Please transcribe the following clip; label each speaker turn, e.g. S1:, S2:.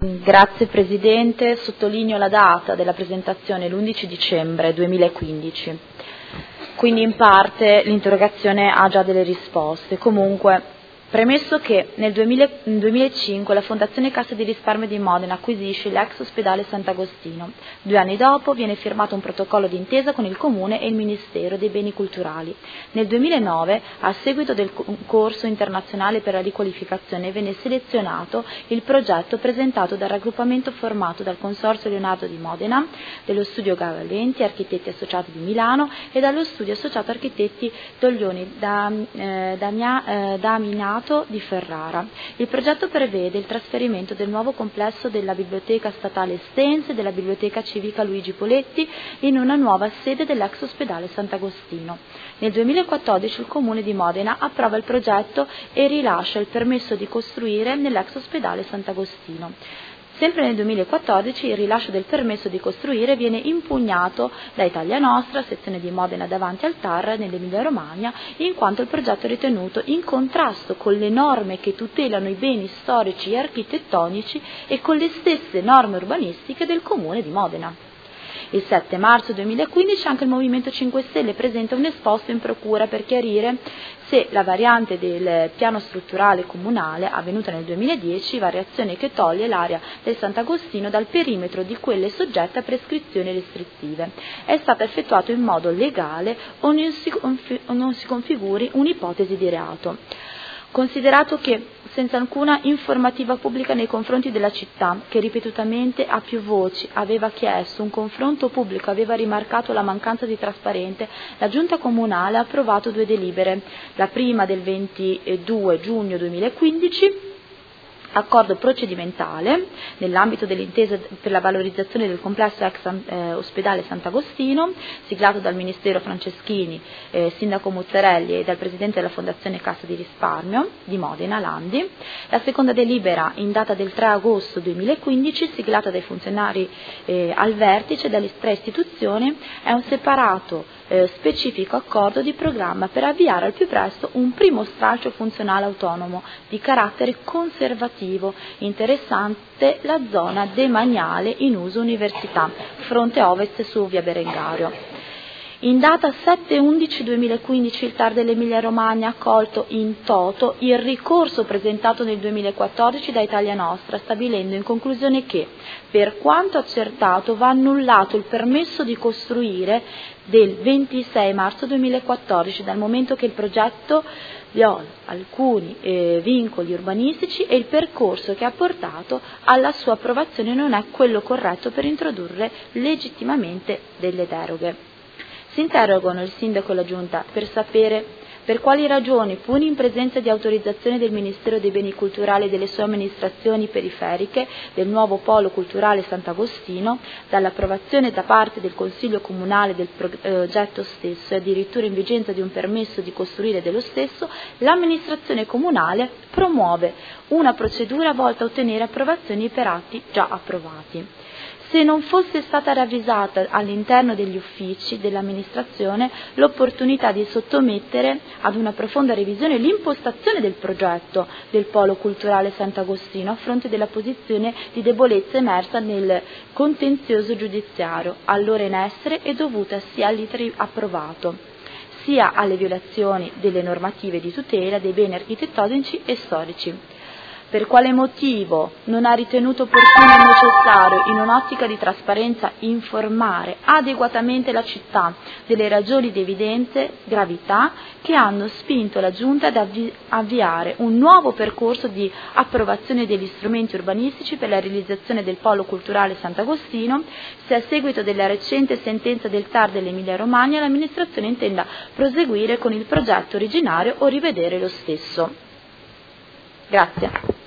S1: Grazie Presidente, sottolineo la data della presentazione, l'11 dicembre 2015, quindi in parte l'interrogazione ha già delle risposte. Comunque, premesso che nel 2005 la Fondazione Cassa di Risparmio di Modena acquisisce l'ex ospedale Sant'Agostino. 2 anni dopo viene firmato un protocollo d'intesa con il Comune e il Ministero dei Beni Culturali. Nel 2009, a seguito del concorso internazionale per la riqualificazione, venne selezionato il progetto presentato dal raggruppamento formato dal Consorzio Leonardo di Modena, dello Studio Galenti Architetti Associati di Milano e dallo Studio Associato Architetti Toglioni Daminato di Ferrara. Il progetto prevede il trasferimento del nuovo complesso della Biblioteca Statale Estense e della Biblioteca Civica Luigi Poletti in una nuova sede dell'ex ospedale Sant'Agostino. Nel 2014 il Comune di Modena approva il progetto e rilascia il permesso di costruire nell'ex ospedale Sant'Agostino. Sempre nel 2014 il rilascio del permesso di costruire viene impugnato da Italia Nostra, sezione di Modena davanti al TAR nell'Emilia Romagna, in quanto il progetto è ritenuto in contrasto con le norme che tutelano i beni storici e architettonici e con le stesse norme urbanistiche del Comune di Modena. Il 7 marzo 2015 anche il Movimento 5 Stelle presenta un esposto in procura per chiarire se la variante del piano strutturale comunale avvenuta nel 2010, variazione che toglie l'area del Sant'Agostino dal perimetro di quelle soggette a prescrizioni restrittive, è stata effettuata in modo legale o non si configuri un'ipotesi di reato. Considerato che, senza alcuna informativa pubblica nei confronti della città, che ripetutamente a più voci aveva chiesto un confronto pubblico, aveva rimarcato la mancanza di trasparenza, la Giunta Comunale ha approvato 2 delibere, la prima del 22 giugno 2015, accordo procedimentale nell'ambito dell'intesa per la valorizzazione del complesso ex ospedale Sant'Agostino, siglato dal Ministero Franceschini, Sindaco Muzzarelli e dal Presidente della Fondazione Cassa di Risparmio di Modena, Landi. La seconda delibera in data del 3 agosto 2015, siglata dai funzionari al vertice dalle 3 istituzioni, è un separato specifico accordo di programma per avviare al più presto un primo stralcio funzionale autonomo di carattere conservativo interessante la zona demaniale in uso università, fronte ovest su via Berengario. In data 7/11/2015 il TAR dell'Emilia Romagna ha accolto in toto il ricorso presentato nel 2014 da Italia Nostra, stabilendo in conclusione che, per quanto accertato, va annullato il permesso di costruire del 26 marzo 2014, dal momento che il progetto viola alcuni vincoli urbanistici e il percorso che ha portato alla sua approvazione non è quello corretto per introdurre legittimamente delle deroghe. Si interrogano il Sindaco e la Giunta per sapere per quali ragioni, pur in presenza di autorizzazione del Ministero dei Beni Culturali e delle sue amministrazioni periferiche del nuovo polo culturale Sant'Agostino, dall'approvazione da parte del Consiglio Comunale del progetto stesso e addirittura in vigenza di un permesso di costruire dello stesso, l'amministrazione comunale promuove una procedura volta a ottenere approvazioni per atti già approvati. Se non fosse stata ravvisata all'interno degli uffici dell'amministrazione l'opportunità di sottomettere ad una profonda revisione l'impostazione del progetto del Polo Culturale Sant'Agostino a fronte della posizione di debolezza emersa nel contenzioso giudiziario, allora in essere e dovuta sia all'iter approvato, sia alle violazioni delle normative di tutela dei beni architettonici e storici. Per quale motivo non ha ritenuto opportuno e necessario, in un'ottica di trasparenza, informare adeguatamente la città delle ragioni di evidente gravità che hanno spinto la Giunta ad avviare un nuovo percorso di approvazione degli strumenti urbanistici per la realizzazione del Polo Culturale Sant'Agostino, se a seguito della recente sentenza del TAR dell'Emilia Romagna l'amministrazione intenda proseguire con il progetto originario o rivedere lo stesso. Grazie.